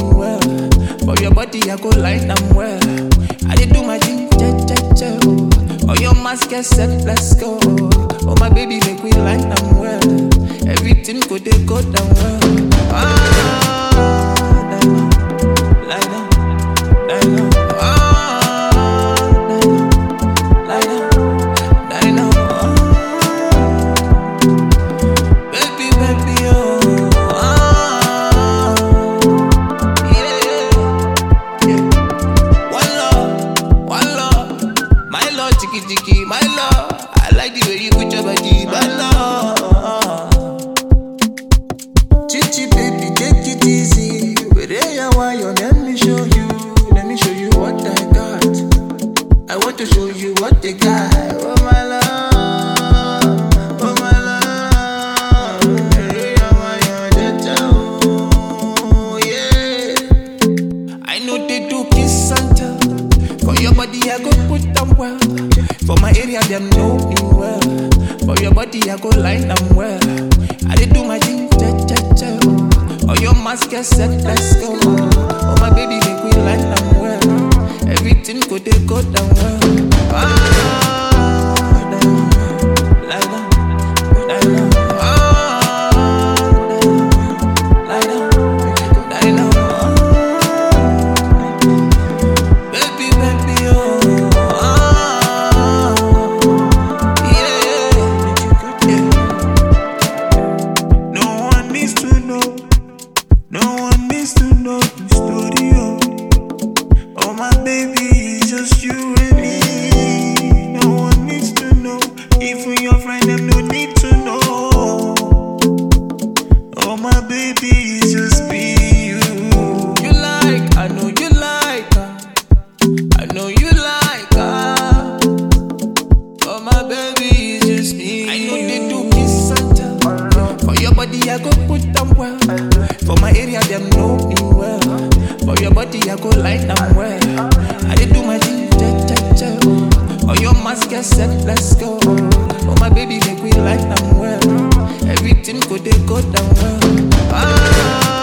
well. For your body, I go line them well. I did do my thing, che. Oh, your mask get set, let's go. Oh, my baby, make we line them well. Everything go down well. Lie down. Jiki, my love, I like the way you put your body, my love. Chichi, baby, take it easy. Wherever why you let me show you what I got. I want to show you what they got. Oh my love, oh my love. Wherever why you yeah. I know they do kiss and tell. For your body, I go put them well. For my area, them know me well. For your body, I go line them well. I did do my thing, che. Oh, your mask get set, let's go. Oh, my baby, make we line them well. Everything go down well. My baby, it's just you and me. No one needs to know. Even your friend, them no need to know. Oh, my baby, it's just me, you. You like, I know you like her. I know you like her. Oh, my baby, it's just me. I know they do kiss and tell. For your body, I go put them well. For my area, them know me well. For your body, I go line them well. I did do my thing, che. Oh, your mask get set, let's go. Oh, my baby, make we line them well. Everything go down well.